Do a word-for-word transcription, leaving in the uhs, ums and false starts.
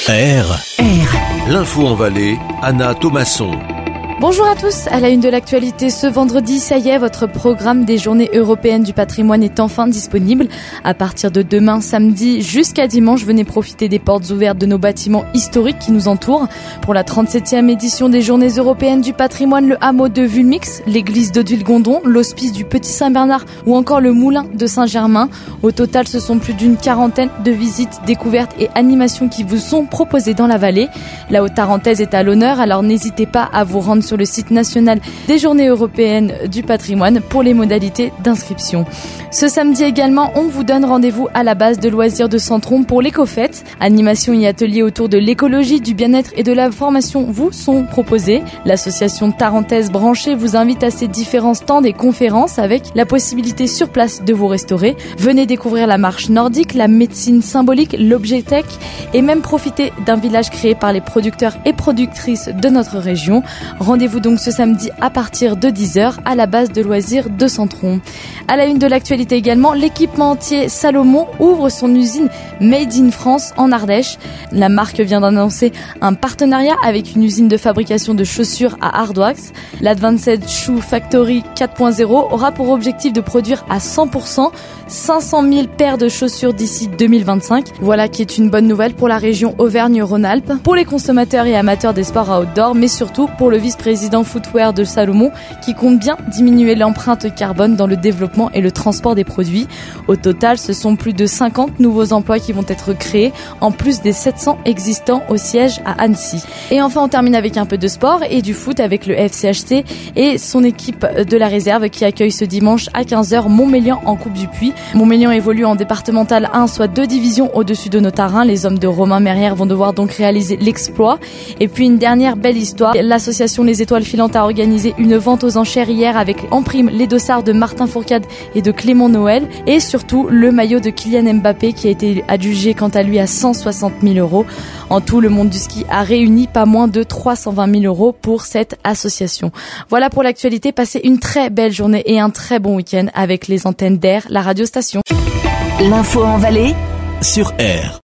R. R. L'info en Valais, Anna Thomasson. Bonjour à tous, à la une de l'actualité ce vendredi, ça y est, votre programme des Journées européennes du patrimoine est enfin disponible. À partir de demain samedi jusqu'à dimanche, venez profiter des portes ouvertes de nos bâtiments historiques qui nous entourent. Pour la trente-septième édition des Journées européennes du patrimoine, le hameau de Vulmix, l'église d'Odile-Gondon, l'hospice du Petit Saint-Bernard ou encore le moulin de Saint-Germain. Au total, ce sont plus d'une quarantaine de visites, découvertes et animations qui vous sont proposées dans la vallée. La Haute-Tarentaise est à l'honneur, alors n'hésitez pas à vous rendre sur le site national des Journées européennes du patrimoine pour les modalités d'inscription. Ce samedi également, on vous donne rendez-vous à la base de loisirs de Centron pour l'éco-fête. Animation et ateliers autour de l'écologie, du bien-être et de la formation vous sont proposés. L'association Tarentaise Branchée vous invite à ces différents stands et conférences avec la possibilité sur place de vous restaurer. Venez découvrir la marche nordique, la médecine symbolique, l'objet tech et même profiter d'un village créé par les producteurs et productrices de notre région. Rendez-vous donc ce samedi à partir de dix heures à la base de loisirs de Centron. À la une de l'actualité également, l'équipementier Salomon ouvre son usine Made in France en Ardèche. La marque vient d'annoncer un partenariat avec une usine de fabrication de chaussures à Hardwax. L'Advanced Shoe Factory quatre point zéro aura pour objectif de produire à cent pour cent cinq cent mille paires de chaussures d'ici deux mille vingt-cinq. Voilà qui est une bonne nouvelle pour la région Auvergne-Rhône-Alpes, pour les consommateurs et amateurs des sports outdoor, mais surtout pour le vice-président footwear de Salomon qui compte bien diminuer l'empreinte carbone dans le développement et le transport des produits. Au total, ce sont plus de cinquante nouveaux emplois qui vont être créés, en plus des sept cents existants au siège à Annecy. Et enfin, on termine avec un peu de sport et du foot avec le F C H T et son équipe de la réserve qui accueille ce dimanche à quinze heures Montmélian en Coupe du Puy. Montmélian évolue en départemental un, soit deux divisions au-dessus de nos tarins. Les hommes de Romain Merrière vont devoir donc réaliser l'exploit. Et puis une dernière belle histoire, l'association Les Étoiles Filantes a organisé une vente aux enchères hier avec en prime les dossards de Martin Fourcade et de Clément Noël et surtout le maillot de Kylian Mbappé qui a été adjugé quant à lui à cent soixante mille euros. En tout, le monde du ski a réuni pas moins de trois cent vingt mille euros pour cette association. Voilà pour l'actualité, passez une très belle journée et un très bon week-end avec les antennes d'Air, la radio station. L'info en Valais Sur R.